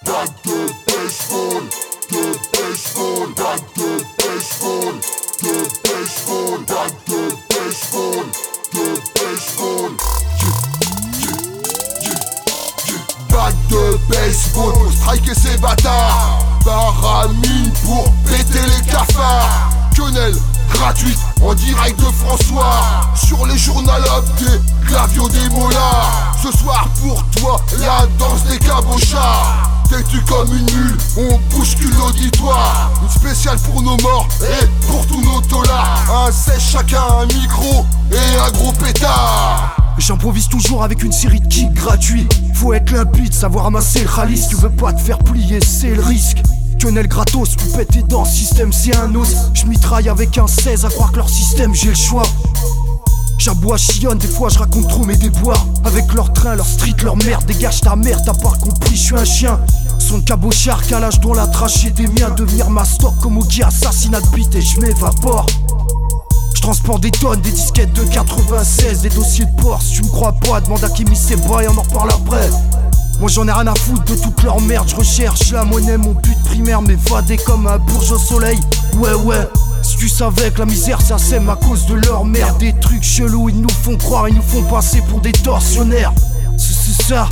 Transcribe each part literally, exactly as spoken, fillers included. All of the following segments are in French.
batte de baseball, de baseball, batte de baseball, de baseball, batte de baseball, de baseball. Batte de baseball pour striker ces bâtards. Baramine pour péter les cafards. Quenelle gratuite en direct de François. Sur les journaux des Glavio des mollards. Ce soir pour toi la danse des cabochards. Têtu comme une mule, on bouscule l'auditoire. Une spéciale pour nos morts et pour tous nos tolards. Un sèche chacun, un micro et un gros pétard. J'improvise toujours avec une série de kicks gratuits. Faut être limpide, savoir amasser le rallye. Si tu veux pas te faire plier, c'est le risque. Quenelle gratos, vous pétez dans le système, c'est un os. J'mitraille avec un seize à croire que leur système, j'ai le choix. J'aboie, chillonne, des fois je raconte trop mes déboires. Avec leur train, leur street, leur merde. Dégage ta mère, t'as pas compris, je suis un chien. Son de cabochard, calage dans la trachée des miens. Devenir ma stock comme Ogi, assassinat de bite et j'm'évapore. Je transporte des tonnes, des disquettes de quatre-vingt-seize, des dossiers de port. Si tu me crois pas, demande à Kimi Seba et on en reparle après. Moi j'en ai rien à foutre de toute leur merde. Je recherche la monnaie, mon but primaire. M'évader comme un bourge au soleil. Ouais ouais, si tu savais que la misère ça sème à cause de leur merde. Des trucs chelous, ils nous font croire, ils nous font passer pour des tortionnaires. C'est ça.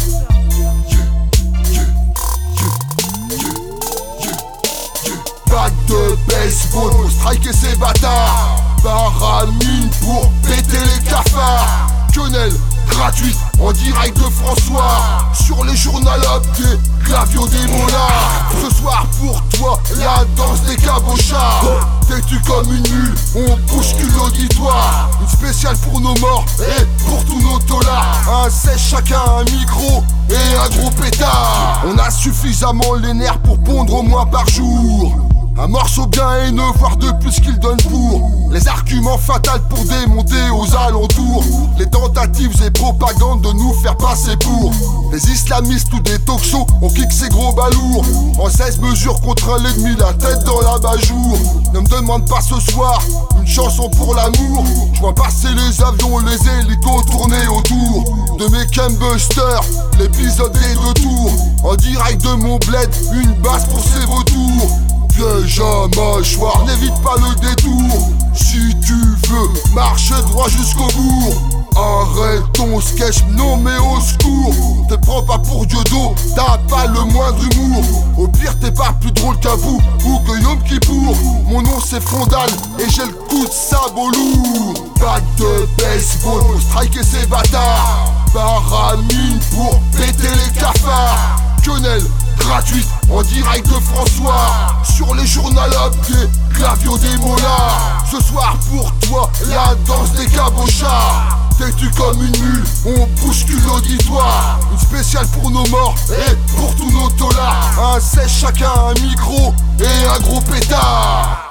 Batte de baseball pour striker ces bâtards. Baramine pour péter les cafards. Quenelle gratuite en direct de François. Sur les journaux des Glavio des mollards. Ce soir pour toi la danse des cabochards. Têtu comme une mule, on bouscule l'auditoire. Une spéciale pour nos morts et pour tous nos tolards. Un sèche chacun, un micro et un gros pétard. On a suffisamment les nerfs pour pondre au moins par jour. Un morceau bien haineux, voire de plus qu'il donne pour. Les arguments fatals pour démonter aux alentours. Les tentatives et propagandes de nous faire passer pour les islamistes ou des talk-shows. On kick ces gros balourds. En seize mesures contre l'ennemi, la tête dans l'abat-jour. Ne me demande pas ce soir une chanson pour l'amour. Je vois passer les avions, les hélicos tourner autour de mes Cambusters, l'épisode des deux tours. En direct de mon bled, une basse pour ses retours. Piège à mâchoire, n'évite pas le détour. Si tu veux marcher droit jusqu'au bout, arrête ton sketch, non mais au secours. Te prends pas pour Dieudo, t'as pas le moindre humour. Au pire t'es pas plus drôle qu'Abou ou que Yom Kippour. Mon nom c'est Fondal et j'ai le coup de sabot lourd. Batte de baseball pour striker ces bâtards. Baramine pour péter les cafards. Quenelle gratuite en direct de François. Sur les journaux des Glavio des mollards. Ce soir pour toi la danse des cabochards. Têtu comme une mule, on bouscule l'auditoire. Une spéciale pour nos morts et pour tous nos tolards. Un sèche chacun, un micro et un gros pétard.